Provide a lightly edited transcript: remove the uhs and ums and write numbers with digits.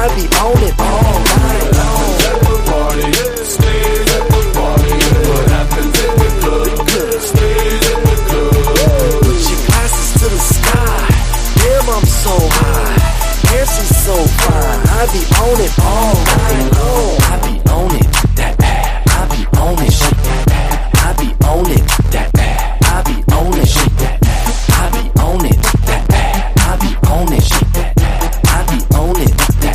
I be on it all night long. At the party, stays at the party. What happens in the club stays in the club. Put your glasses to the sky. Damn, I'm so high. And she's so fine. I be on it all night long.